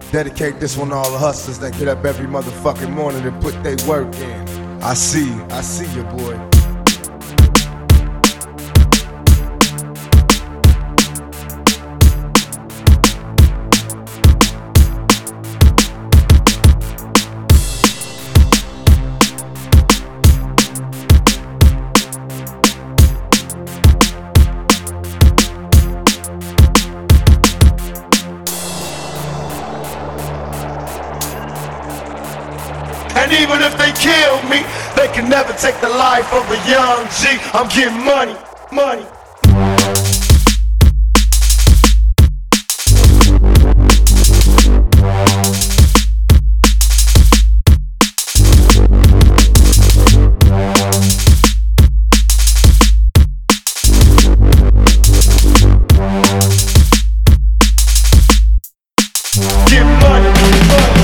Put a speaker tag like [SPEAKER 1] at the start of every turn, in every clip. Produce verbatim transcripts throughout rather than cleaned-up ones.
[SPEAKER 1] Dedicate this one to all the hustlers that get up every motherfucking morning and put their work in. I see you, I see you, boy.
[SPEAKER 2] And even if they kill me, they can never take the life of a young G. I'm getting money, money. Get money, money.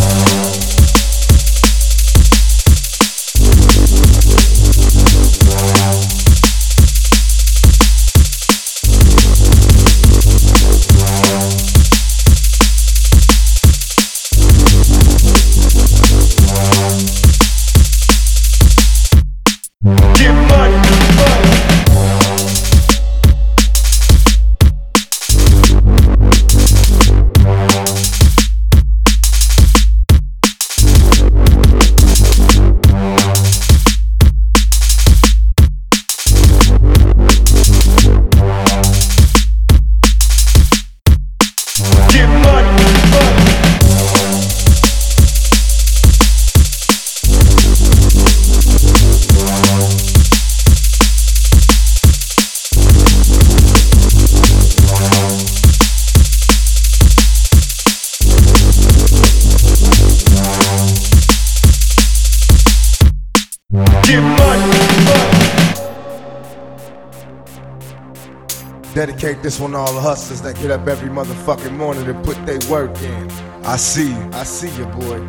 [SPEAKER 2] Get money, money.
[SPEAKER 1] Dedicate this one to all the hustlers that get up every motherfucking morning and put their work in. I see you, I see you, boy.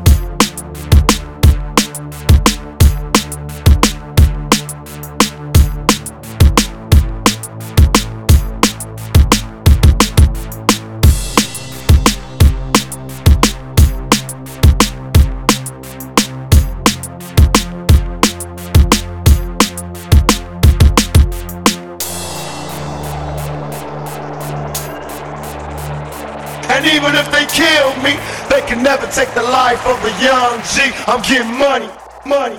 [SPEAKER 2] And even if they kill me, they can never take the life of a young G. I'm getting money, money.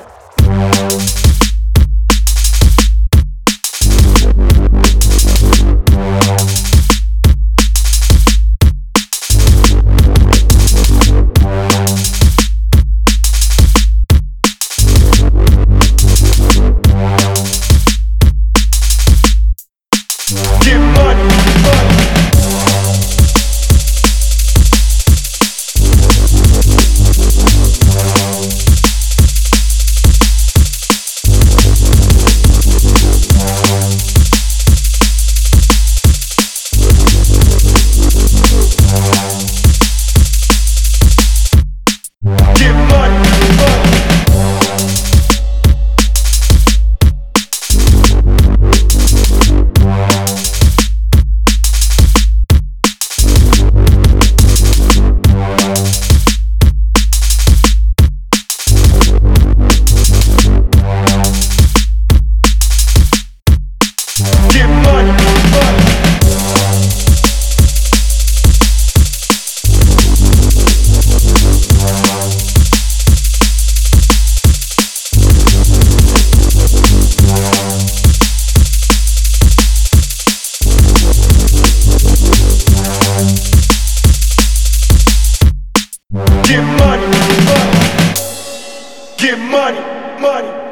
[SPEAKER 2] Get money, money. Get money, money. Get money, money.